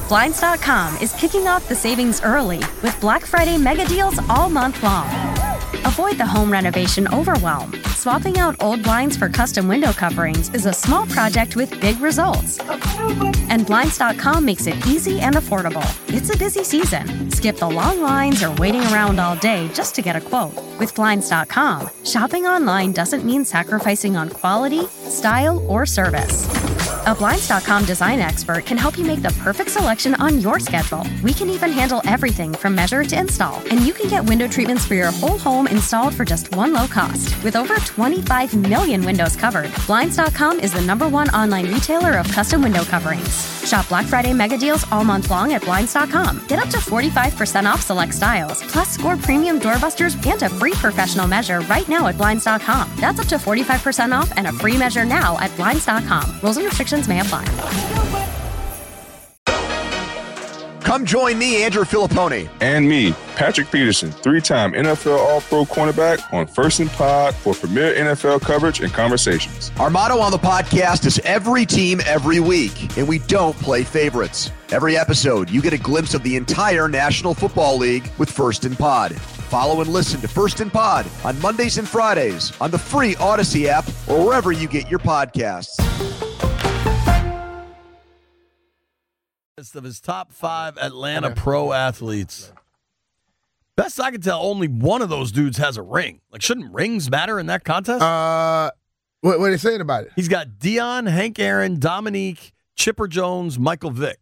Blinds.com is kicking off the savings early with Black Friday mega deals all month long. Avoid the home renovation overwhelm. Swapping out old blinds for custom window coverings is a small project with big results. And Blinds.com makes it easy and affordable. It's a busy season. Skip the long lines or waiting around all day just to get a quote. With Blinds.com, shopping online doesn't mean sacrificing on quality, style, or service. A Blinds.com design expert can help you make the perfect selection on your schedule. We can even handle everything from measure to install. And you can get window treatments for your whole home installed for just one low cost. With over 25 million windows covered, Blinds.com is the #1 online retailer of custom window coverings. Shop Black Friday mega deals all month long at Blinds.com. Get up to 45% off select styles, plus score premium doorbusters and a free professional measure right now at Blinds.com. That's up to 45% off and a free measure now at Blinds.com. Rules and restrictions may apply. Come join me, Andrew Filippone. And me, Patrick Peterson, 3-time NFL All-Pro cornerback on First and Pod for premier NFL coverage and conversations. Our motto on the podcast is every team, every week, and we don't play favorites. Every episode, you get a glimpse of the entire National Football League with First and Pod. Follow and listen to First and Pod on Mondays and Fridays on the free Odyssey app or wherever you get your podcasts. Of his top 5 Atlanta pro athletes. Best I can tell, only one of those dudes has a ring. Like, shouldn't rings matter in that contest? What are they saying about it? He's got Dion, Hank Aaron, Dominique, Chipper Jones, Michael Vick.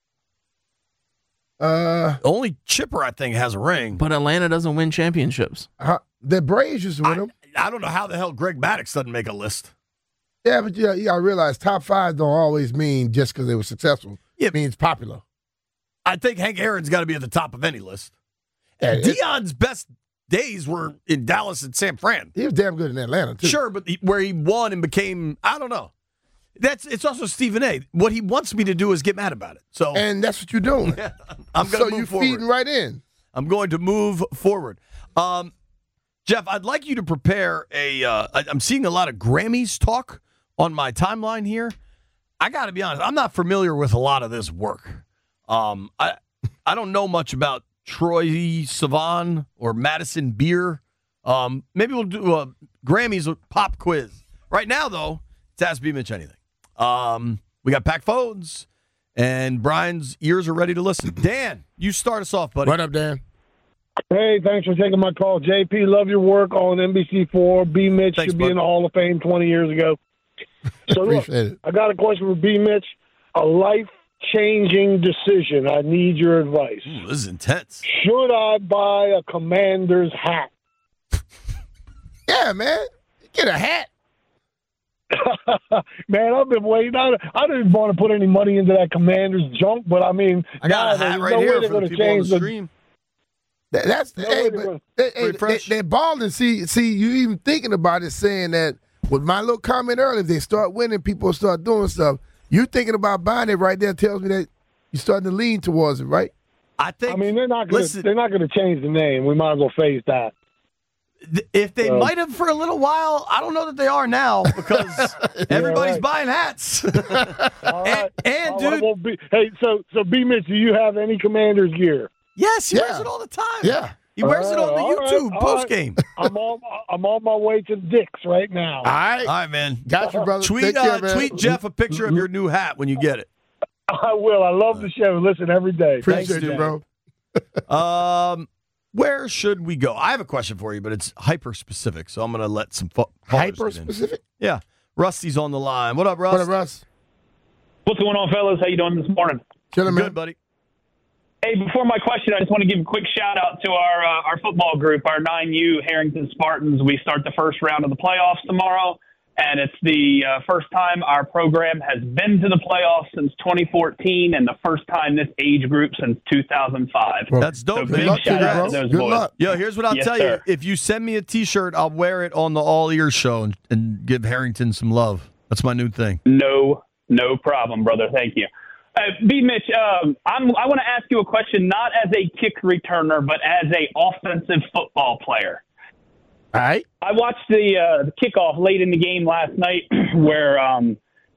Only Chipper, I think, has a ring. But Atlanta doesn't win championships. The Braves used to win them. I don't know how the hell Greg Maddux doesn't make a list. Yeah, but you got to realize top 5 don't always mean just because they were successful. It means popular. I think Hank Aaron's got to be at the top of any list. Yeah, Dion's best days were in Dallas and San Fran. He was damn good in Atlanta, too. Sure, but where he won and became, I don't know. It's also Stephen A. What he wants me to do is get mad about it. And that's what you're doing. I'm going to move forward. So you're feeding right in. I'm going to move forward. Jeff, I'd like you to prepare I'm seeing a lot of Grammys talk on my timeline here. I got to be honest, I'm not familiar with a lot of this work. I don't know much about Troye Sivan or Madison Beer. Maybe we'll do a Grammys pop quiz. Right now, though, it's Ask B. Mitch Anything. We got packed phones, and Brian's ears are ready to listen. Dan, you start us off, buddy. What up, Dan? Hey, thanks for taking my call. JP, love your work on NBC4. B. Mitch should be in the Hall of Fame 20 years ago. So look, I got a question for B. Mitch. A life-changing decision. I need your advice. Ooh, this is intense. Should I buy a Commander's hat? Yeah, man. Get a hat. Man, I've been waiting. I didn't want to put any money into that Commander's junk, but I mean, I got a hat right here for the people on the stream. They're balling. See, you even thinking about it, saying that. With my little comment earlier, if they start winning, people start doing stuff. You thinking about buying it right there tells me that you're starting to lean towards it, right? I mean, they're not going to change the name. We might as well face that. If they might have for a little while, I don't know that they are now because everybody's buying hats. And dude, so B. Mitch, do you have any Commander's gear? Yes, he wears it all the time. Yeah. He wears it on the YouTube post game. I'm on my way to Dick's right now. All right, man. Got you, brother. Tweet Jeff a picture of your new hat when you get it. I will. I love the show. Listen every day. Appreciate you, bro. Where should we go? I have a question for you, but it's hyper specific, so I'm going to let some hyper specific. Yeah, Rusty's on the line. What up, Russ? What up, Russ? What's going on, fellas? How you doing this morning? Chilling, man. Good, buddy. Hey, before my question, I just want to give a quick shout-out to our football group, our 9U Harrington Spartans. We start the first round of the playoffs tomorrow, and it's the first time our program has been to the playoffs since 2014 and the first time this age group since 2005. Well, that's dope. So big shout-out to those boys. Luck. Yo, here's what I'll tell you. If you send me a T-shirt, I'll wear it on the All Ears show and give Harrington some love. That's my new thing. No problem, brother. Thank you. B. Mitch, I want to ask you a question, not as a kick returner, but as a offensive football player. All right. I watched the kickoff late in the game last night where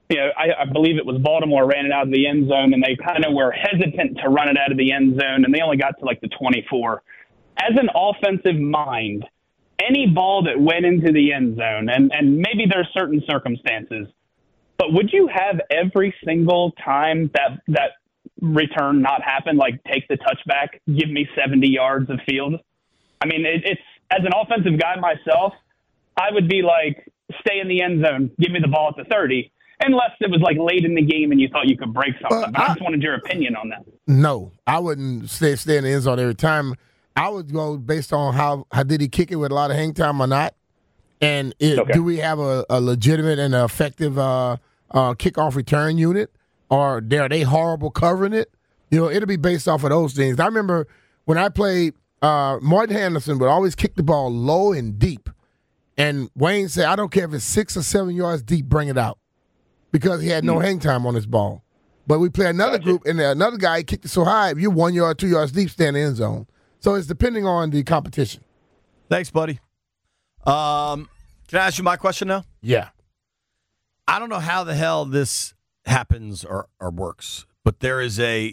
I believe it was Baltimore ran it out of the end zone, and they kind of were hesitant to run it out of the end zone, and they only got to like the 24. As an offensive mind, any ball that went into the end zone, and maybe there's certain circumstances, but would you have every single time that return not happen, like take the touchback, give me 70 yards of field? I mean, it's as an offensive guy myself, I would be like, stay in the end zone, give me the ball at the 30, unless it was like late in the game and you thought you could break something. But I just wanted your opinion on that. No, I wouldn't stay in the end zone every time. I would go based on how did he kick it with a lot of hang time or not, and do we have a legitimate and effective kickoff return unit, or are they horrible covering it? It'll be based off of those things. I remember when I played, Martin Henderson would always kick the ball low and deep, and Wayne said, I don't care if it's 6 or 7 yards deep, bring it out, because he had no hang time on his ball. But we play another group, and another guy kicked it so high, if you're 1 yard, 2 yards deep, stay in the end zone. So it's depending on the competition. Thanks, buddy. Can I ask you my question now? Yeah. I don't know how the hell this happens or works, but there is a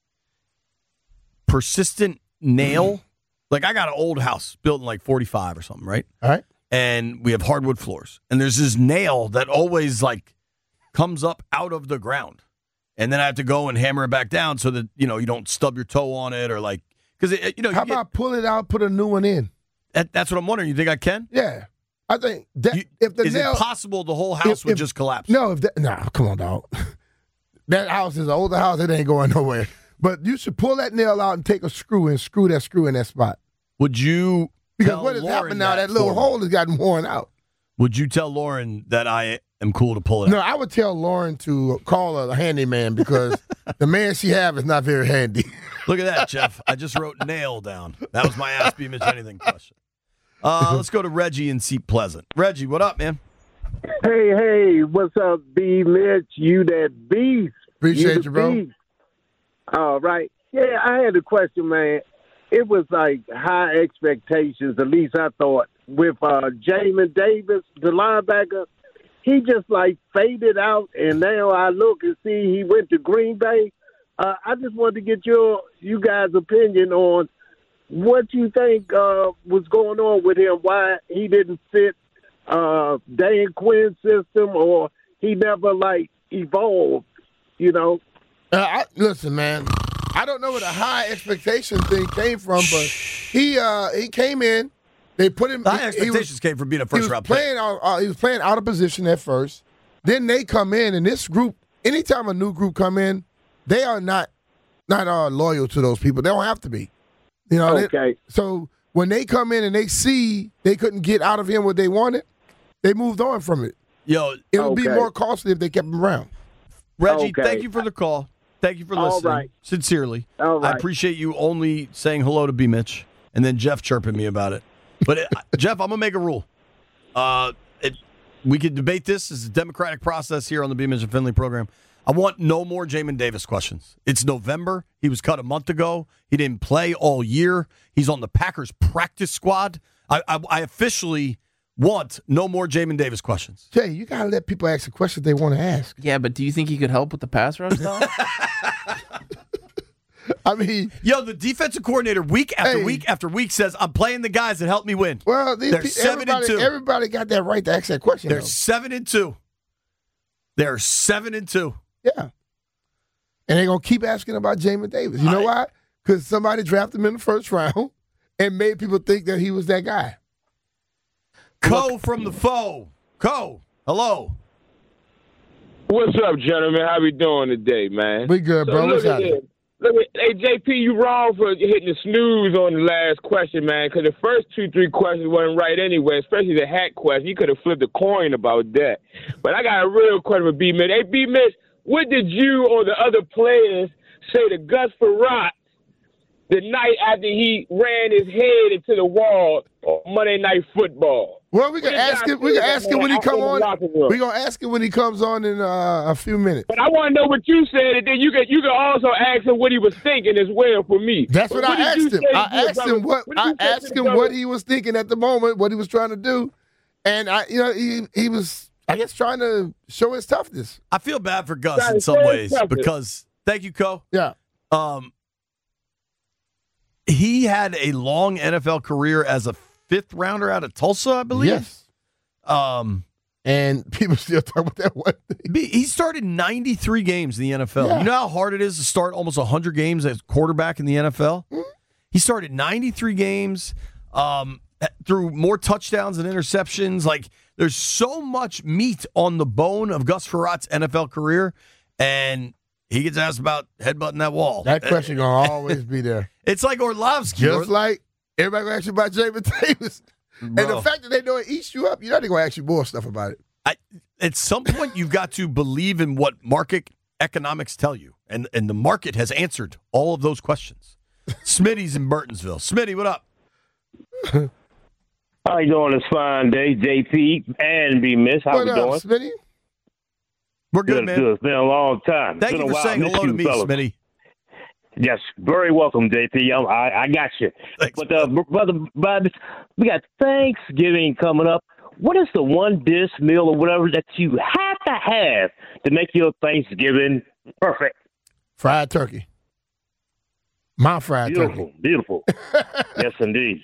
persistent nail. Like, I got an old house built in like 45 or something, right? All right. And we have hardwood floors. And there's this nail that always like comes up out of the ground. And then I have to go and hammer it back down so that, you don't stub your toe on it, or like, because how about pull it out, put a new one in? That's what I'm wondering. You think I can? Yeah, I think if the is nail, it possible the whole house would just collapse? No, come on, dog. That house is an older house. It ain't going nowhere. But you should pull that nail out and take a screw and screw that screw in that spot. Would you? Because what has happened now? That little hole has gotten worn out. Would you tell Lauren that I am cool to pull it out? No, I would tell Lauren to call a handyman, because the man she have is not very handy. Look at that, Jeff. I just wrote nail down. That was my Ask B. Mitch Anything question. Let's go to Reggie in Seat Pleasant. Reggie, what up, man? Hey, what's up, B. Mitch? You that beast. Appreciate you, bro. Beast. All right. Yeah, I had a question, man. It was like high expectations, at least I thought, with Jamin Davis, the linebacker. He just like faded out, and now I look and see he went to Green Bay. I just wanted to get you guys' opinion on what you think was going on with him, why he didn't fit Dan Quinn's system, or he never, evolved, Listen, man, I don't know where the high expectation thing came from, but he came in. They put him. The high expectations came from being a first-round pick. He was playing out of position at first. Then they come in, and this group, anytime a new group come in, they are not loyal to those people. They don't have to be. Okay. So when they come in and they see they couldn't get out of him what they wanted, they moved on from it. It would be more costly if they kept him around. Reggie, thank you for the call. Thank you for listening. All right. Sincerely. All right. I appreciate you only saying hello to B. Mitch and then Jeff chirping me about it. But, Jeff, I'm going to make a rule. We could debate this. It's a democratic process here on the B. Mitch and Finley program. I want no more Jamin Davis questions. It's November. He was cut a month ago. He didn't play all year. He's on the Packers practice squad. I officially want no more Jamin Davis questions. Jay, you got to let people ask the questions they want to ask. Yeah, but do you think he could help with the pass rush, though? I mean, the defensive coordinator week after week after week says, I'm playing the guys that help me win. Well, they're 7-2. Everybody got that right to ask that question. They're 7-2. They're 7-2. Yeah. And they're going to keep asking about Jamin Davis. You know why? Because somebody drafted him in the first round and made people think that he was that guy. From the foe. Hello. What's up, gentlemen? How we doing today, man? We good, bro. What's happening? Hey, JP, you wrong for hitting the snooze on the last question, man, because the first 2-3 questions weren't right anyway, especially the hat question. You could have flipped a coin about that. But I got a real question for B. Mitch. Hey, B. Mitch, what did you or the other players say to Gus Frerotte the night after he ran his head into the wall on Monday Night Football? Well, we can ask him. We can ask him when he come on. We're gonna ask him when he comes on in a few minutes. But I want to know what you said, and then you can also ask him what he was thinking as well for me. That's what I asked him. I asked him what he was thinking at the moment, what he was trying to do, and he was. I guess trying to show his toughness. I feel bad for Gus in some ways because thank you, Co. Yeah. He had a long NFL career as a fifth rounder out of Tulsa, I believe. Yes. And people still talk about that one thing. He started 93 games in the NFL. Yeah. You know how hard it is to start almost 100 games as quarterback in the NFL? Mm-hmm. He started 93 games, threw more touchdowns and interceptions. Like, there's so much meat on the bone of Gus Frerott's NFL career, and he gets asked about headbutting that wall. That question going to always be there. It's like Orlovsky. Just like everybody going to ask you about Jamin Davis. Bro. And the fact that they know it eats you up, you're not going to ask you more stuff about it. At some point, you've got to believe in what market economics tell you. And the market has answered all of those questions. Smitty's in Burtonsville. Smitty, what up? How you doing this fine day, JP and B. Mitch? How we doing? Smitty? We're good, man. Good. It's been a long time. Thank you for saying hello to me, Smitty. Yes, very welcome, JP. I got you. Thanks, but brother, we got Thanksgiving coming up. What is the one dish, meal, or whatever that you have to make your Thanksgiving perfect? Fried turkey. My fried turkey. Beautiful. Yes, indeed.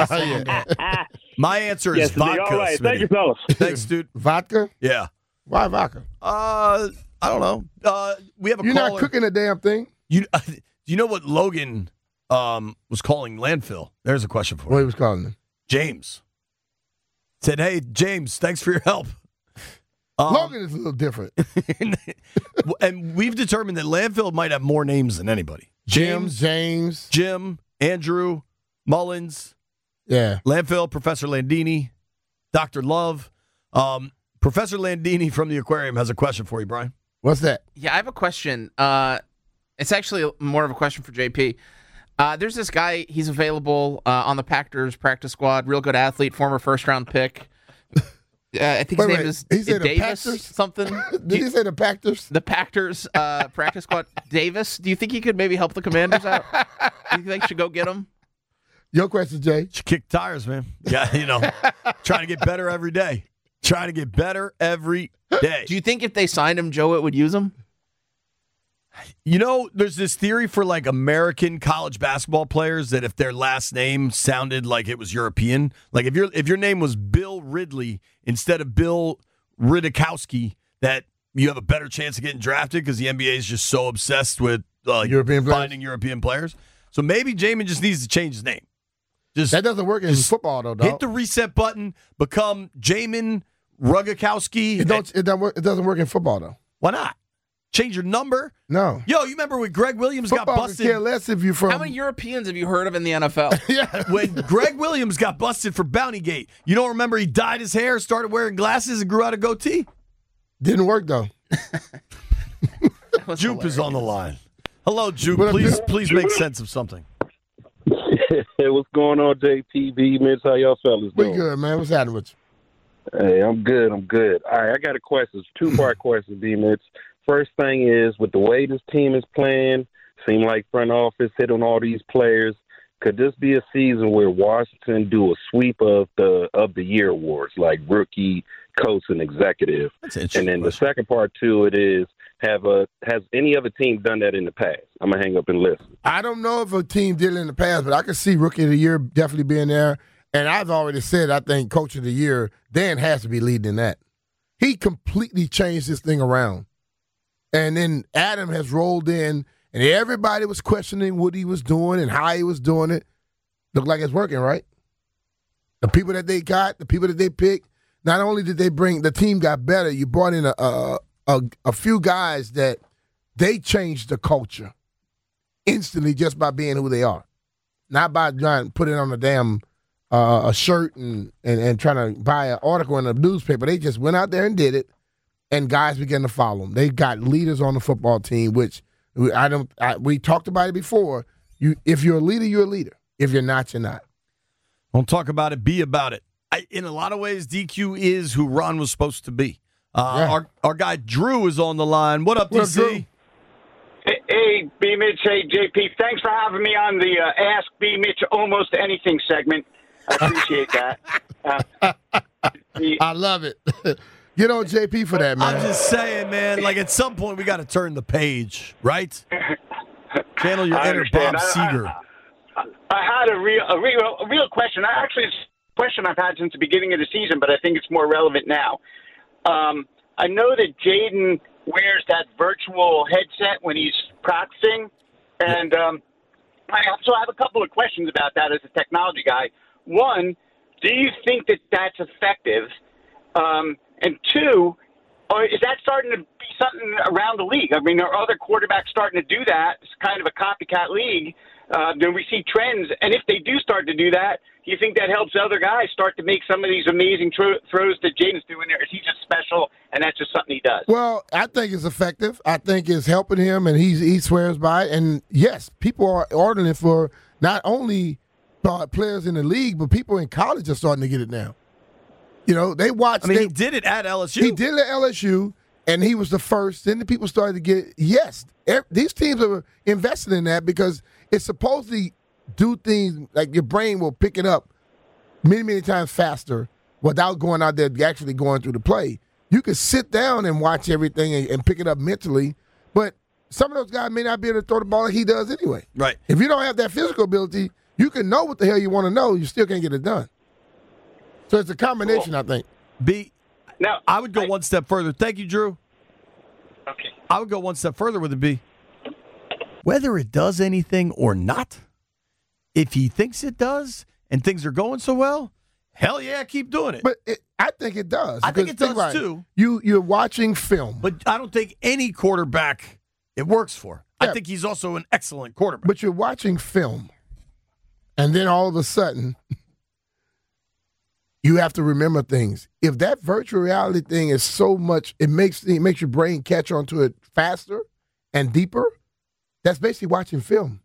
My answer is vodka. All right. Smitty. Thank you, fellas. Thanks, dude. Vodka? Yeah. Why vodka? I don't know. We have a You're caller. not cooking a damn thing. You know what Logan was calling landfill? There's a question for you. What he was calling them? James. Said, hey, James, thanks for your help. Logan is a little different. And we've determined that landfill might have more names than anybody. James, Jim, Andrew, Mullins. Yeah. Landfill, Professor Landini, Dr. Love. Professor Landini from the aquarium has a question for you, Brian. What's that? Yeah, I have a question. It's actually more of a question for JP. There's this guy. He's available on the Packers practice squad. Real good athlete, former first-round pick. I think his name is Davis something. Did he say the Packers? The Packers practice squad. Davis, do you think he could maybe help the Commanders out? Do you think they should go get him? Your question, Jay. Should kick tires, man. Yeah, trying to get better every day. Trying to get better every day. Do you think if they signed him, Joe, it would use him? There's this theory for like American college basketball players that if their last name sounded like it was European, like if your name was Bill Ridley instead of Bill Ridikowski, that you have a better chance of getting drafted because the NBA is just so obsessed with finding European players. So maybe Jamin just needs to change his name. That doesn't work in football, though, dog. Hit the reset button, become Jamin Rugakowski. It doesn't work in football, though. Why not? Change your number? No. Yo, you remember when Greg Williams got busted? Care less if you're from. How many Europeans have you heard of in the NFL? Yeah. When Greg Williams got busted for Bountygate, you don't remember he dyed his hair, started wearing glasses, and grew out a goatee? Didn't work, though. Jupe is on the line. Hello, Jupe. Please make sense of something. Hey, what's going on, JPB, Mitch? How y'all fellas doing? We good, man. What's happening with you? Hey, I'm good. All right, I got a question. It's a two-part question, B. Mitch. First thing is, with the way this team is playing, seem like front office hit on all these players. Could this be a season where Washington do a sweep of the year awards, like rookie, coach, and executive? That's interesting. And then the second part to it is, has any other team done that in the past? I'm gonna hang up and listen. I don't know if a team did it in the past, but I can see rookie of the year definitely being there. And I've already said I think coach of the year, Dan has to be leading in that. He completely changed this thing around. And then Adam has rolled in, and everybody was questioning what he was doing and how he was doing it. Looked like it's working, right? The people that they got, the people that they picked, not only did they bring, the team got better, you brought in a few guys that they changed the culture instantly just by being who they are. Not by trying to put it on a damn a shirt and trying to buy an article in a newspaper. They just went out there and did it. And guys began to follow them. They got leaders on the football team, which we talked about it before. If you're a leader, you're a leader. If you're not, you're not. Don't talk about it, be about it. In a lot of ways, DQ is who Ron was supposed to be. Our guy Drew is on the line. What up, DC? Hey, B. Mitch. Hey, JP. Thanks for having me on the Ask B. Mitch Almost Anything segment. I appreciate that. I love it. Get on JP for that, man. I'm just saying, man, like at some point we got to turn the page, right? Channel your inner Bob Seger. I had a real question. Actually, it's a question I've had since the beginning of the season, but I think it's more relevant now. I know that Jaden wears that virtual headset when he's practicing, and so I have a couple of questions about that as a technology guy. One, do you think that that's effective? And two, is that starting to be something around the league? I mean, are other quarterbacks starting to do that? It's kind of a copycat league. Do we see trends? And if they do start to do that, do you think that helps other guys start to make some of these amazing throws that Jaden's doing there? Is he just special and that's just something he does? Well, I think it's effective. I think it's helping him, and he swears by it. And, yes, people are ordering it for not only players in the league, but people in college are starting to get it now. You know, they watch. I mean, he did it at LSU. He did it at LSU, and he was the first. Then the people started to get, yes, these teams are invested in that because it's supposed to do things like your brain will pick it up many, many times faster without going out there actually going through the play. You can sit down and watch everything and pick it up mentally, but some of those guys may not be able to throw the ball like he does anyway. Right. If you don't have that physical ability, you can know what the hell you want to know. You still can't get it done. So it's a combination, cool. I think. Now, I would go one step further. Thank you, Drew. Okay. I would go one step further with it, B. Whether it does anything or not, if he thinks it does and things are going so well, hell yeah, keep doing it. But I think it does. I think it does, too. You're watching film. But I don't think any quarterback it works for. Yeah. I think he's also an excellent quarterback. But you're watching film, and then all of a sudden – you have to remember things. If that virtual reality thing is so much, it makes your brain catch on to it faster and deeper. That's basically watching film.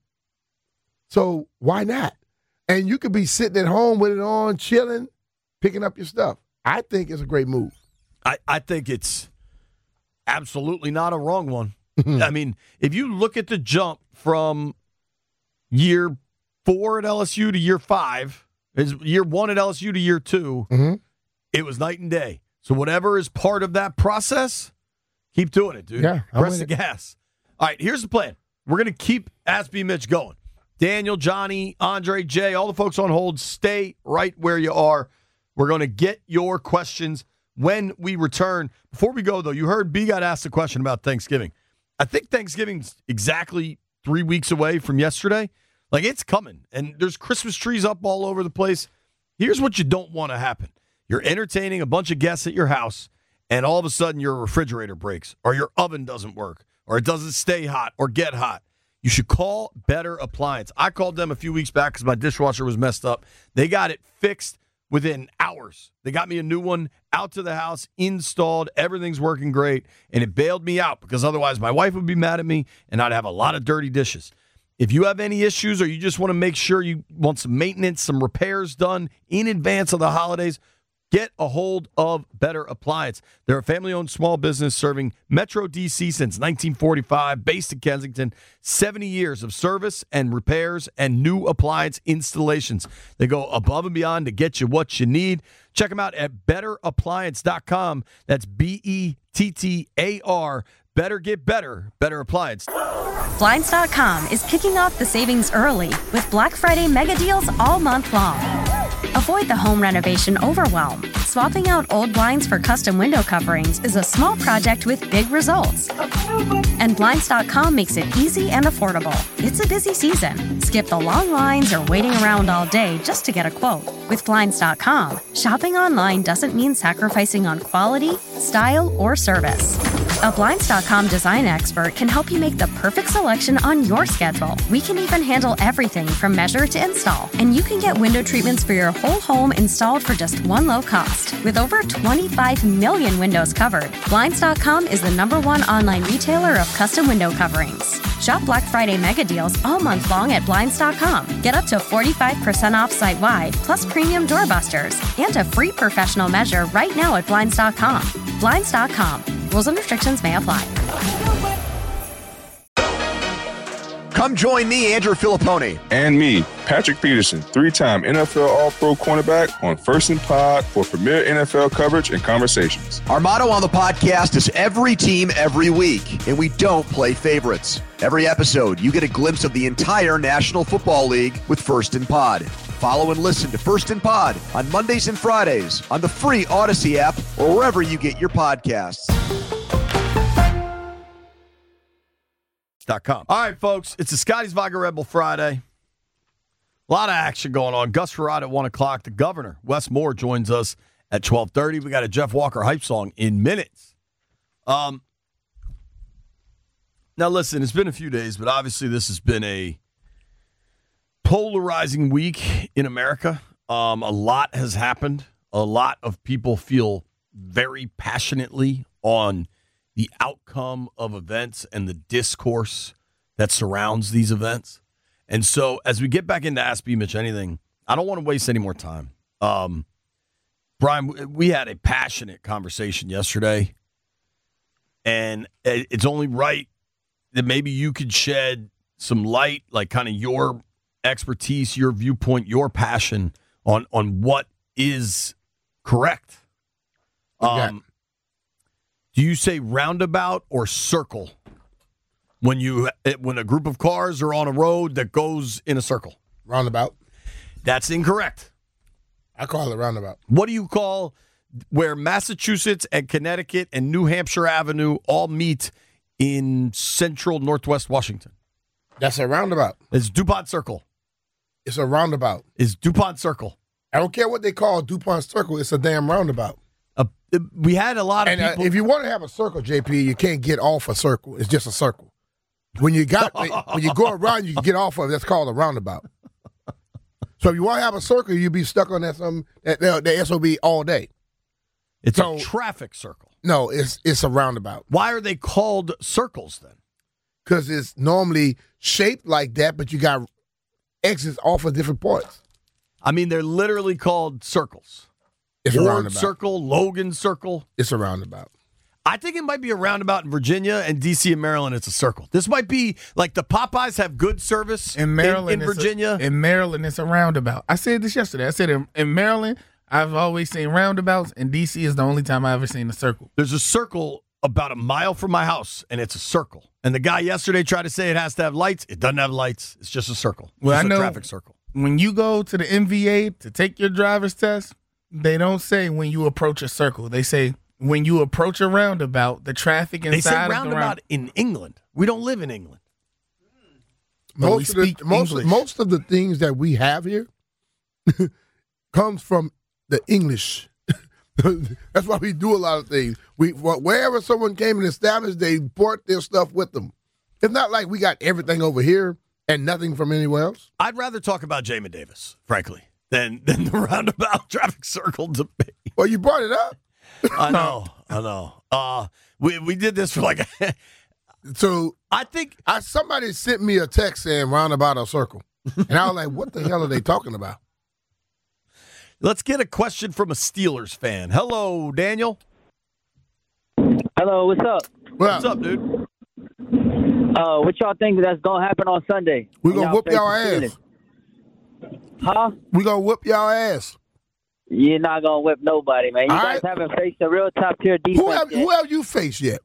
So why not? And you could be sitting at home with it on, chilling, picking up your stuff. I think it's a great move. I think it's absolutely not a wrong one. I mean, if you look at the jump from year 4 at LSU to year 5, is year 1 at LSU to year 2, it was night and day. So whatever is part of that process, keep doing it, dude. Yeah, press the gas. All right, here's the plan. We're going to keep Ask B Mitch going. Daniel, Johnny, Andre, Jay, all the folks on hold, stay right where you are. We're going to get your questions when we return. Before we go, though, you heard B got asked a question about Thanksgiving. I think Thanksgiving's exactly 3 weeks away from yesterday. Like, it's coming, and there's Christmas trees up all over the place. Here's what you don't want to happen. You're entertaining a bunch of guests at your house, and all of a sudden your refrigerator breaks, or your oven doesn't work, or it doesn't stay hot or get hot. You should call Better Appliance. I called them a few weeks back because my dishwasher was messed up. They got it fixed within hours. They got me a new one out to the house, installed. Everything's working great, and it bailed me out because otherwise my wife would be mad at me, and I'd have a lot of dirty dishes. If you have any issues or you just want to make sure you want some maintenance, some repairs done in advance of the holidays, get a hold of Better Appliance. They're a family-owned small business serving Metro D.C. since 1945, based in Kensington. 70 years of service and repairs and new appliance installations. They go above and beyond to get you what you need. Check them out at betterappliance.com. That's BETTAR. Better get better. Better Appliance. Blinds.com is kicking off the savings early with Black Friday mega deals all month long. Avoid the home renovation overwhelm. Swapping out old blinds for custom window coverings is a small project with big results. And Blinds.com makes it easy and affordable. It's a busy season. Skip the long lines or waiting around all day just to get a quote. With Blinds.com, shopping online doesn't mean sacrificing on quality, style, or service. A Blinds.com design expert can help you make the perfect selection on your schedule. We can even handle everything from measure to install. And you can get window treatments for your whole home installed for just one low cost. With over 25 million windows covered, Blinds.com is the #1 online retailer of custom window coverings. Shop Black Friday mega deals all month long at Blinds.com. Get up to 45% off site-wide, plus premium doorbusters, and a free professional measure right now at Blinds.com. Blinds.com. Rules and restrictions may apply. Come join me, Andrew Filippone. And me, Patrick Peterson, 3-time NFL All-Pro cornerback on First and Pod for premier NFL coverage and conversations. Our motto on the podcast is every team, every week, and we don't play favorites. Every episode, you get a glimpse of the entire National Football League with First and Pod. Follow and listen to First and Pod on Mondays and Fridays on the free Odyssey app or wherever you get your podcasts. All right, folks, it's a Scotty's Vodka Red Bull Friday. A lot of action going on. Gus Frerotte at 1 o'clock. The governor, Wes Moore, joins us at 12:30. We got a Jeff Walker hype song in minutes. Now, listen, it's been a few days, but obviously this has been a polarizing week in America. A lot has happened. A lot of people feel very passionately on the outcome of events and the discourse that surrounds these events. And so as we get back into Ask B. Mitch Anything, I don't want to waste any more time. Brian, we had a passionate conversation yesterday, and it's only right that maybe you could shed some light, like kind of your expertise, your viewpoint, your passion on what is correct. Do you say roundabout or circle when a group of cars are on a road that goes in a circle? Roundabout. That's incorrect. I call it roundabout. What do you call where Massachusetts and Connecticut and New Hampshire Avenue all meet in central northwest Washington? That's a roundabout. It's DuPont Circle. It's a roundabout. It's DuPont Circle. I don't care what they call DuPont Circle. It's a damn roundabout. We had a lot of people. If you want to have a circle, JP, you can't get off a circle. It's just a circle. When you go around, you can get off of it. That's called a roundabout. So if you want to have a circle, you'll be stuck on that SOB all day. It's a traffic circle. No, it's a roundabout. Why are they called circles then? Because it's normally shaped like that, but you got exits off of different parts. I mean, they're literally called circles. It's a roundabout. Circle, Logan Circle. It's a roundabout. I think it might be a roundabout in Virginia and D.C. and Maryland. It's a circle. This might be like the Popeyes have good service in Maryland, in Virginia. In Maryland, it's a roundabout. I said this yesterday. I said in Maryland, I've always seen roundabouts, and D.C. is the only time I've ever seen a circle. There's a circle about a mile from my house, and it's a circle. And the guy yesterday tried to say it has to have lights. It doesn't have lights. It's just a circle. Well, just I know a traffic circle. When you go to the MVA to take your driver's test, they don't say when you approach a circle. They say when you approach a roundabout, the traffic inside they say of the roundabout in England. We don't live in England. Most of the things that we have here comes from the English. That's why we do a lot of things. Wherever someone came and established, they brought their stuff with them. It's not like we got everything over here and nothing from anywhere else. I'd rather talk about Jamin Davis, frankly, than the roundabout traffic circle debate. Well, you brought it up. I know. We did this for like so I think somebody sent me a text saying roundabout or circle. And I was like, what the hell are they talking about? Let's get a question from a Steelers fan. Hello, Daniel. Hello, what's up? What's up, dude? What y'all think that's gonna happen on Sunday? We're gonna whoop y'all ass. Huh? We're gonna whoop y'all ass. You're not gonna whip nobody, man. You guys haven't faced a real top tier defense. Who have you faced yet?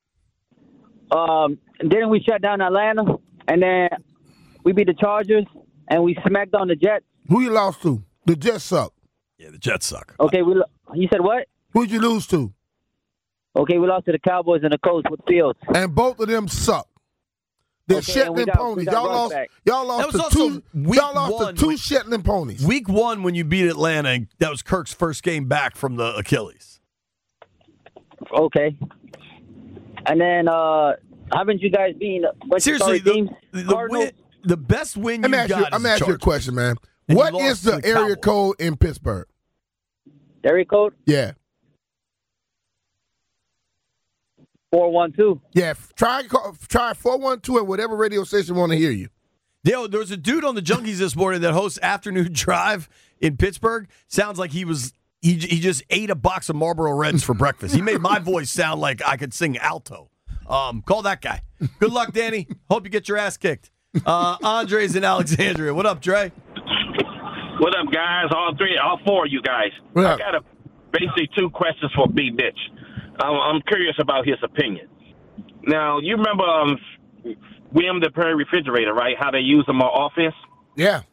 Didn't we shut down Atlanta, and then we beat the Chargers, and we smacked on the Jets? Who you lost to? The Jets suck. Yeah, the Jets suck. Okay, you said what? Who'd you lose to? Okay, we lost to the Cowboys and the Colts with Fields. And both of them suck. They're Shetland ponies. Y'all lost to two Shetland ponies. Week 1, when you beat Atlanta, that was Kirk's first game back from the Achilles. Okay. And then haven't you guys been seriously teams? The best win you got is I'm asking you a question, man. What is the area code in Pittsburgh? Area code? Yeah. 412. Yeah, try 412 at whatever radio station want to hear you. Yo, there was a dude on the Junkies this morning that hosts Afternoon Drive in Pittsburgh. Sounds like he just ate a box of Marlboro Reds for breakfast. He made my voice sound like I could sing alto. Call that guy. Good luck, Danny. Hope you get your ass kicked. Andre's in Alexandria. What up, Dre? What up, guys? All four of you guys. I got basically two questions for B. Mitch. I'm curious about his opinion. Now, you remember William the Perry refrigerator, right? How they use them on offense? Yeah.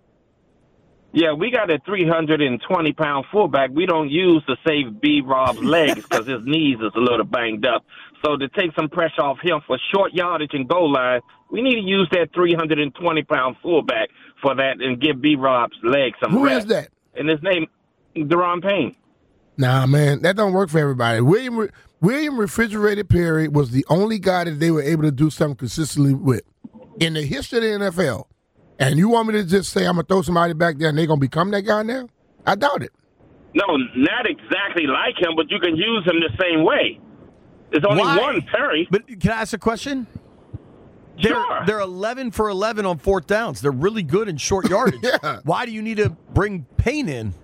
Yeah, we got a 320-pound fullback. We don't use to save B-Rob's legs because his knees is a little banged up. So to take some pressure off him for short yardage and goal line, we need to use that 320-pound fullback for that and give B-Rob's legs some Who rest. is that? And his name, Deron Payne. Nah, man, that don't work for everybody. William Refrigerated Perry was the only guy that they were able to do something consistently with in the history of the NFL. And you want me to just say I'm going to throw somebody back there and they're going to become that guy now? I doubt it. No, not exactly like him, but you can use him the same way. There's only one Perry. But can I ask a question? They're 11 for 11 on fourth downs. They're really good in short yardage. Yeah. Why do you need to bring Payne in?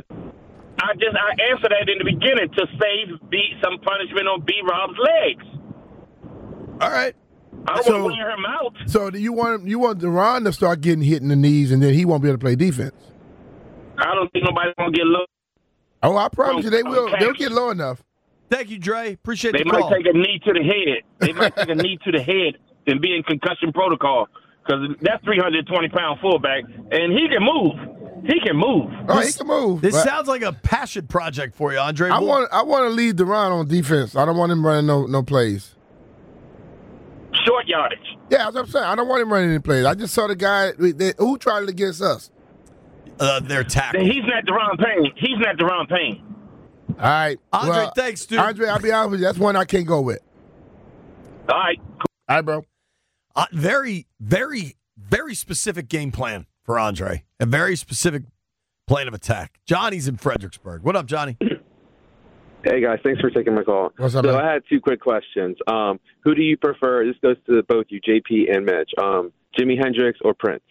I answered that in the beginning to save some punishment on B-Rob's legs. All right. I don't want to wear him out. So do you want Deron to start getting hit in the knees and then he won't be able to play defense? I don't think nobody's going to get low. Oh, I promise you they will. They'll get low enough. Thank you, Dre. Appreciate the call. They might take a knee to the head. They might take a knee to the head and be in concussion protocol because that's 320-pound fullback, and he can move. He can move. Oh, he can move. This sounds like a passion project for you, Andre. I want to lead Deron on defense. I don't want him running no plays. Short yardage. Yeah, that's what I'm saying. I don't want him running any plays. I just saw the guy who tried it against us. Their tackle. He's not Deron Payne. All right. Andre, thanks, dude. Andre, I'll be honest with you. That's one I can't go with. All right. All right, bro. Very, very, very specific game plan for Andre. A very specific plan of attack. Johnny's in Fredericksburg. What up, Johnny? Hey, guys. Thanks for taking my call. What's up, So man? I had two quick questions. Who do you prefer? This goes to both you, JP and Mitch. Jimi Hendrix or Prince?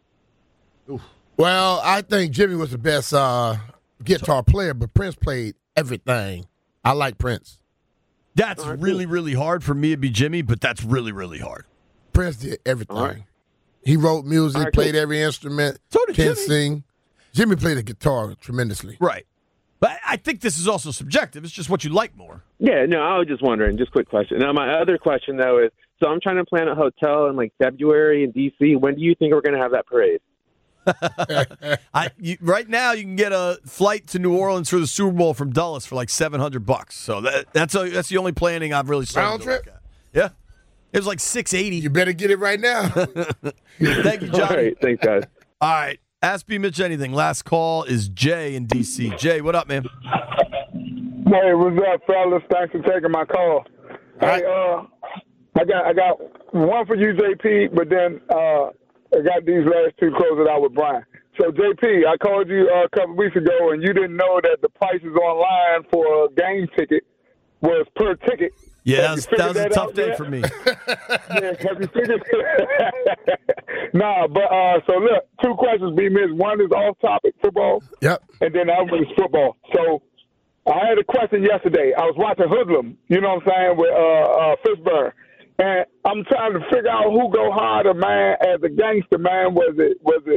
Well, I think Jimmy was the best guitar player, but Prince played everything. I like Prince. That's really, really hard. For me, it'd be Jimmy, but that's really, really hard. Prince did everything. He wrote music, played every instrument, can sing. Jimmy played the guitar tremendously. Right. But I think this is also subjective. It's just what you like more. Yeah, no, I was just wondering. Just quick question. Now, my other question, though, is so I'm trying to plan a hotel in, February in D.C. When do you think we're going to have that parade? Right now, you can get a flight to New Orleans for the Super Bowl from Dulles for $700. So that's the only planning I've really started. Round trip? Yeah. It was $680. You better get it right now. Thank you, Johnny. All right, thanks, guys. All right. Ask B. Mitch anything. Last call is Jay in D.C. Jay, what up, man? Hey, what's up, fellas? Thanks for taking my call. Hey, I got one for you, JP, but then I got these last two closing out with Brian. So, JP, I called you a couple weeks ago, and you didn't know that the prices online for a game ticket was per ticket. Yeah, that was a tough day for me. Yeah, have you figured it? Nah, but so look, two questions being missed. One is off topic football. Yep. And then the other one is football. So I had a question yesterday. I was watching Hoodlum, you know what I'm saying, with Fishburne. And I'm trying to figure out who go harder, man, as a gangster, man. Was it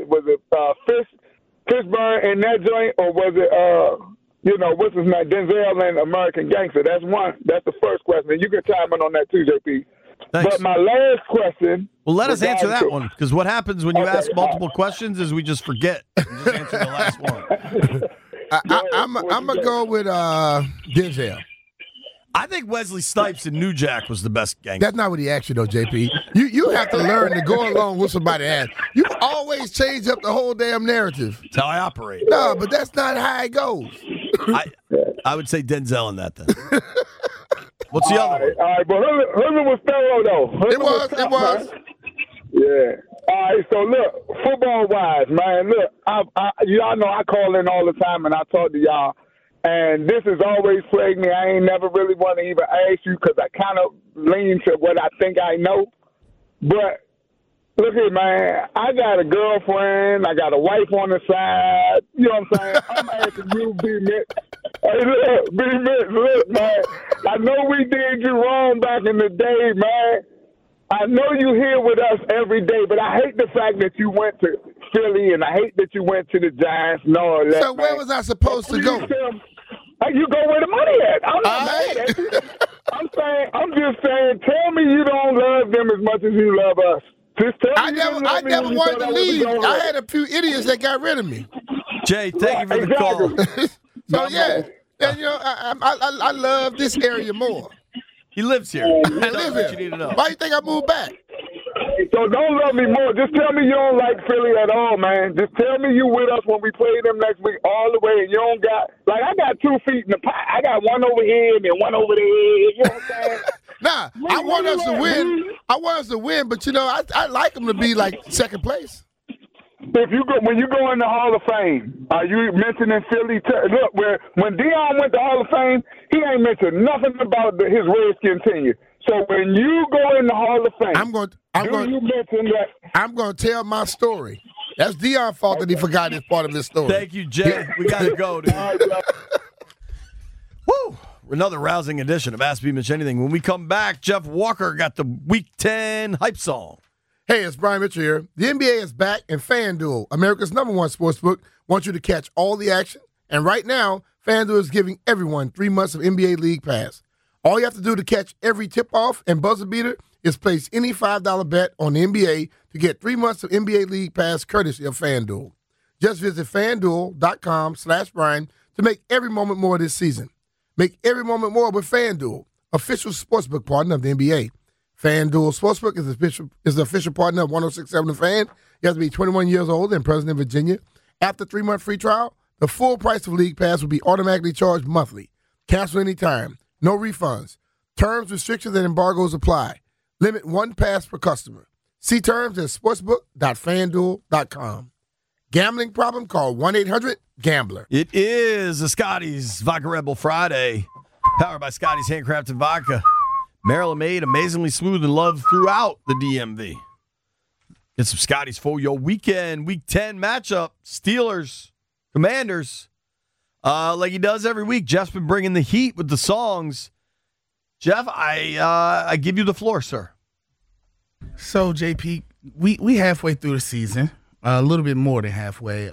Fishburne in that joint, or was it what's his name, Denzel and American Gangster? That's one. That's the first question. And you can chime in on that too, JP. Thanks. But my last question. Well, let us answer that one, because what happens when you ask multiple questions is we just forget. We just answer the last one. I'm going to go with Denzel. I think Wesley Snipes in New Jack was the best gangster. That's not what he asked you, though, JP. You have to learn to go along with somebody asks. You always change up the whole damn narrative. That's how I operate. No, but that's not how it goes. I would say Denzel in that, then. What's the other one? All right, but Hoodlum was thorough, though. It was. Yeah. All right, so look, football-wise, man, look, y'all know I call in all the time and I talk to y'all, and this has always plagued me. I ain't never really want to even ask you because I kind of lean to what I think I know. But look here, man, I got a girlfriend, I got a wife on the side, you know what I'm saying? I'm asking you, B-Mitch. Hey, look, B-Mitch, look, man, I know we did you wrong back in the day, man. I know you here with us every day, but I hate the fact that you went to Philly and I hate that you went to the Giants and all that. So where was I supposed to go? You go where the money at. I'm not mad at you. I'm just saying, tell me you don't love them as much as you love us. Just tell me I never wanted to leave. I had a few idiots that got rid of me. Jay, thank you for the call. So yeah, and I love this area more. He lives here. I live here. You need to know. Why you think I moved back? So don't love me more. Just tell me you don't like Philly at all, man. Just tell me you with us when we play them next week all the way, and you don't got I got 2 feet in the pie. I got one over here and then one over there. You know what I'm saying? Nah, I want us to win. I want us to win, but I like them to be like second place. When you go in the Hall of Fame, are you mentioning Philly? Look, when Deion went to Hall of Fame, he ain't mentioned nothing about his Redskin tenure. So when you go in the Hall of Fame, I'm going to tell my story. That's Deion's fault that he forgot this part of his story. Thank you, Jay. We got to go, dude. Woo! Another rousing edition of Ask Me Mitch Anything. When we come back, Jeff Walker got the Week 10 hype song. Hey, it's Brian Mitchell here. The NBA is back, and FanDuel, America's #1 sportsbook, wants you to catch all the action. And right now, FanDuel is giving everyone 3 months of NBA League Pass. All you have to do to catch every tip-off and buzzer beater is place any $5 bet on the NBA to get 3 months of NBA League Pass courtesy of FanDuel. Just visit FanDuel.com/Brian to make every moment more this season. Make every moment more with FanDuel, official sportsbook partner of the NBA. FanDuel Sportsbook is the official partner of 106.7 The Fan. You have to be 21 years old and present in Virginia. After 3-month free trial, the full price of League Pass will be automatically charged monthly. Cancel anytime. No refunds. Terms, restrictions, and embargoes apply. Limit 1 pass per customer. See terms at sportsbook.fanduel.com. Gambling problem? Call 1-800-GAMBLER. It is a Scotty's Vodka Red Bull Friday, powered by Scotty's Handcrafted Vodka. Maryland made, amazingly smooth and loved throughout the DMV. Get some Scotty's for your weekend, Week 10 matchup. Steelers, Commanders. Like he does every week, Jeff's been bringing the heat with the songs. Jeff, I give you the floor, sir. So, JP, we halfway through the season, a little bit more than halfway,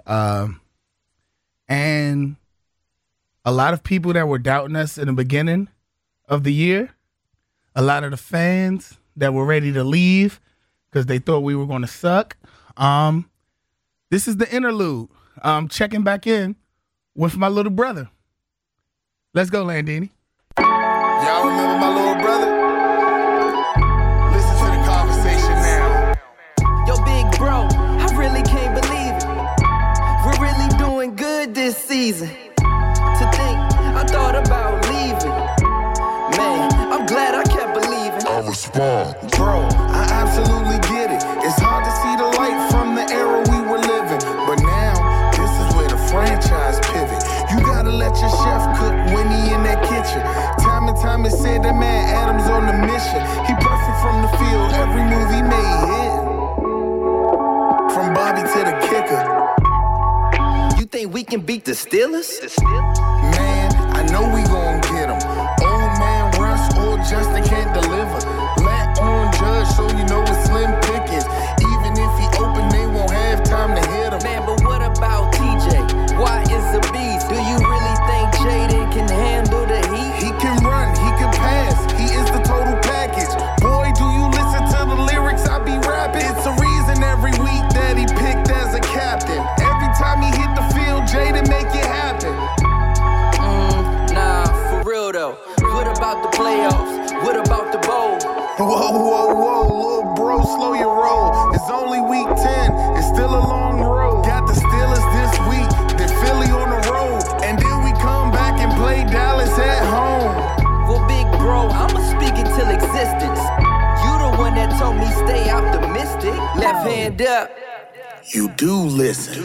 and a lot of people that were doubting us in the beginning of the year, a lot of the fans that were ready to leave because they thought we were going to suck. This is the interlude. Checking back in with my little brother. Let's go, Landini. Y'all remember my little brother? Listen to the conversation now. Yo, big bro, I really can't believe it. We're really doing good this season. To think I thought about leaving. Man, I'm glad I kept believing. I respond. Bro, I absolutely get it. It's hard to see the light from the era we were living. But now, this is where the franchise pivot. You gotta let your chef cook when he in that kitchen. Time and time it said that man Adams on the mission. He perfect from the field, every move he made hit. From Bobby to the kicker. You think we can beat the Steelers? Man, I know we gon' get him. Old man Russ or Justin can't deliver. Let on Judge so you know it's slim pickings. Even if he open, they won't have time to hit him. Man, but what about TJ? Why is a beast? Do you really think Jaden can handle the heat? He can run, he can pass, he is the total package. Boy, do you listen to the lyrics I be rapping? It's a reason every week that he picked as a captain. Every time he hit the field, Jaden make it happen. Nah, for real though. What about the playoffs? What about the bowl? Whoa, little bro, slow your roll. It's only week 10, it's still a long road. Got the Steelers this week, then Philly on the road. And then we come back and play Dallas at home. Well, big bro, I'ma speak it till existence. You the one that told me stay optimistic. Left hand up. You do listen.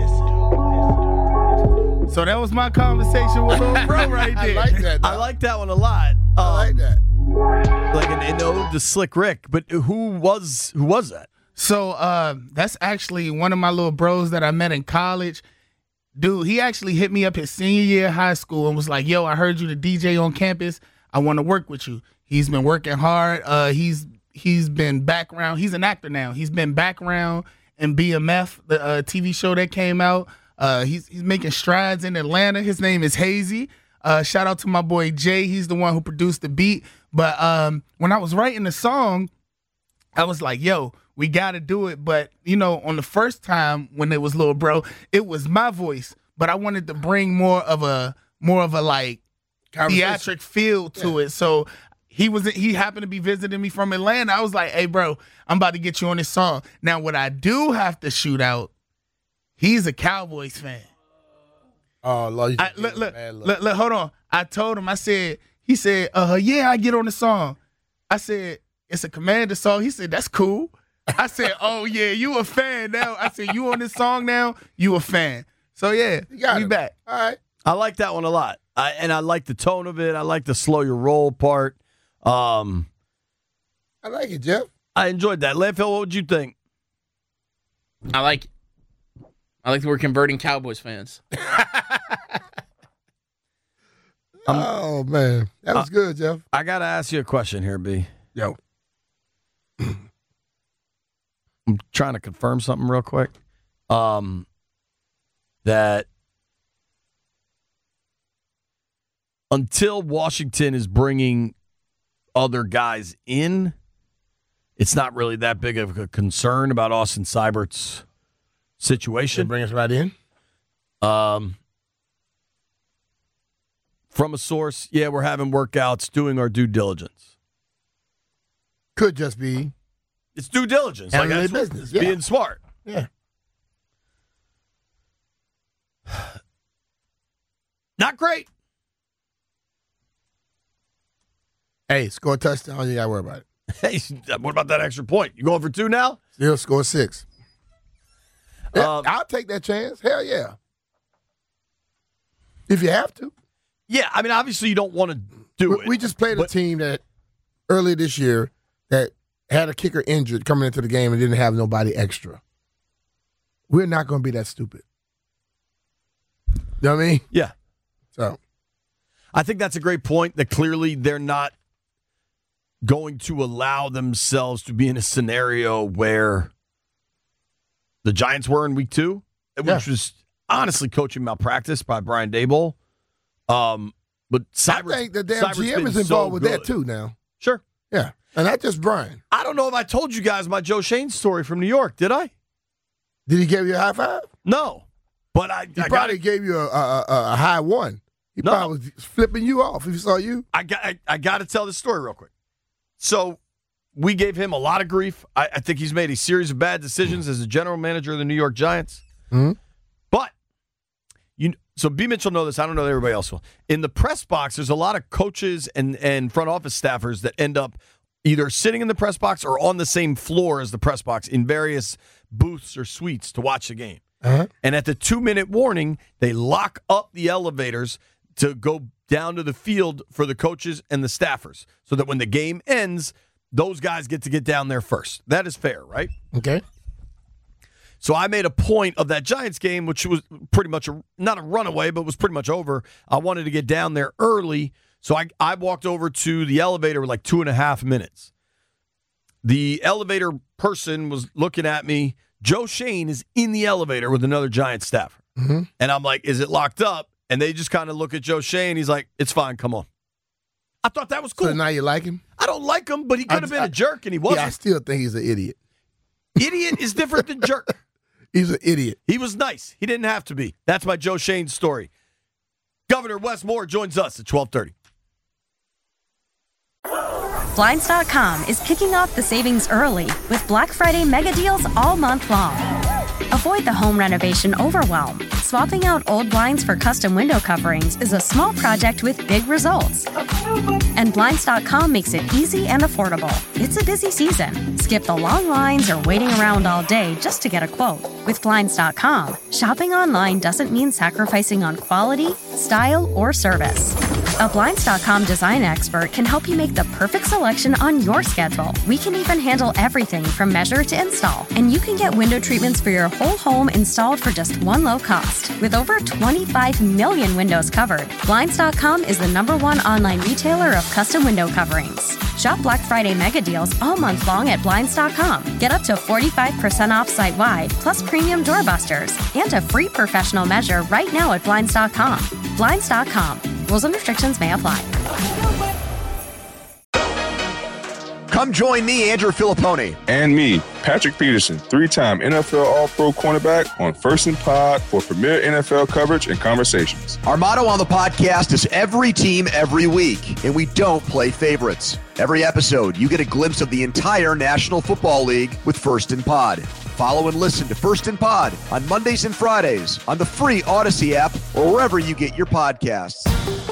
So that was my conversation with little bro right there. I like that one a lot. I like that. Like an ode to Slick Rick. But who was that? So that's actually one of my little bros that I met in college. Dude, he actually hit me up his senior year of high school and was like, yo, I heard you the DJ on campus. I want to work with you. He's been working hard. He's he's been background. He's an actor now. He's been background in BMF, the TV show that came out. He's making strides in Atlanta. His name is Hazy. Shout out to my boy Jay. He's the one who produced the beat. But when I was writing the song, I was like, yo, we got to do it. But, on the first time when it was Lil Bro, it was my voice. But I wanted to bring more of a like theatric feel to it. So he happened to be visiting me from Atlanta. I was like, hey, bro, I'm about to get you on this song. Now, what I do have to shoot out, he's a Cowboys fan. Oh, Lord. Look, hold on. I told him, he said, yeah, I get on the song. I said, it's a Commander song. He said, that's cool. I said, oh, yeah, you a fan now. I said, you on this song now? You a fan. So, yeah, we back. All right. I like that one a lot. And I like the tone of it. I like the slow your roll part. I like it, Jeff. I enjoyed that. Landfill, what would you think? I like that we're converting Cowboys fans. Oh, man. That was good, Jeff. I got to ask you a question here, B. Yo. I'm trying to confirm something real quick. That until Washington is bringing other guys in, it's not really that big of a concern about Austin Seibert's situation. They bring us right in? From a source, yeah, we're having workouts, doing our due diligence. Could just be. It's due diligence. Like that's business. Being smart. Yeah. Not great. Hey, score a touchdown, you got to worry about it. Hey, what about that extra point? You going for 2 now? Still score 6. Yeah, I'll take that chance. Hell yeah. If you have to. Yeah, I mean, obviously you don't want to do it. We just played a team that early this year that had a kicker injured coming into the game and didn't have nobody extra. We're not going to be that stupid. You know what I mean? Yeah. So I think that's a great point, that clearly they're not going to allow themselves to be in a scenario where the Giants were in week 2, which was honestly coaching malpractice by Brian Daboll. But I think the damn GM is involved with that too now. Sure. Yeah. And not just Brian. I don't know if I told you guys my Joe Shane story from New York. Did I? Did he give you a high five? No. But I probably gave you a high one. He probably was flipping you off if he saw you. I got to tell this story real quick. So we gave him a lot of grief. I think he's made a series of bad decisions as a general manager of the New York Giants. Mm-hmm. But so B. Mitch will know this. I don't know that everybody else will. In the press box, there's a lot of coaches and front office staffers that end up either sitting in the press box or on the same floor as the press box in various booths or suites to watch the game. Uh-huh. And at the 2-minute warning, they lock up the elevators to go down to the field for the coaches and the staffers so that when the game ends, those guys get to get down there first. That is fair, right? Okay. So I made a point of that Giants game, which was pretty much not a runaway, but was pretty much over. I wanted to get down there early, so I walked over to the elevator with like 2.5 minutes. The elevator person was looking at me. Joe Shane is in the elevator with another Giants staffer. Mm-hmm. And I'm like, is it locked up? And they just kind of look at Joe Shane. He's like, it's fine. Come on. I thought that was cool. So now you like him? I don't like him, but he could have been a jerk, and he wasn't. Yeah, I still think he's an idiot. Idiot is different than jerk. He's an idiot. He was nice. He didn't have to be. That's my Joe Shane story. Governor Wes Moore joins us at 12:30. Blinds.com is kicking off the savings early with Black Friday mega deals all month long. Avoid the home renovation overwhelm. Swapping out old blinds for custom window coverings is a small project with big results. And Blinds.com makes it easy and affordable. It's a busy season. Skip the long lines or waiting around all day just to get a quote. With Blinds.com, shopping online doesn't mean sacrificing on quality, style, or service. A Blinds.com design expert can help you make the perfect selection on your schedule. We can even handle everything from measure to install, and you can get window treatments for your whole home installed for just one low cost. With over 25 million windows covered, Blinds.com is the #1 online retailer of custom window coverings. Shop Black Friday mega deals all month long at Blinds.com. Get up to 45% off site-wide, plus premium doorbusters, and a free professional measure right now at Blinds.com. Blinds.com. Rules and restrictions may apply. Come join me, Andrew Filippone. And me, Patrick Peterson, 3-time NFL All-Pro cornerback on First and Pod for premier NFL coverage and conversations. Our motto on the podcast is every team, every week, and we don't play favorites. Every episode, you get a glimpse of the entire National Football League with First and Pod. Follow and listen to First and Pod on Mondays and Fridays on the free Odyssey app or wherever you get your podcasts.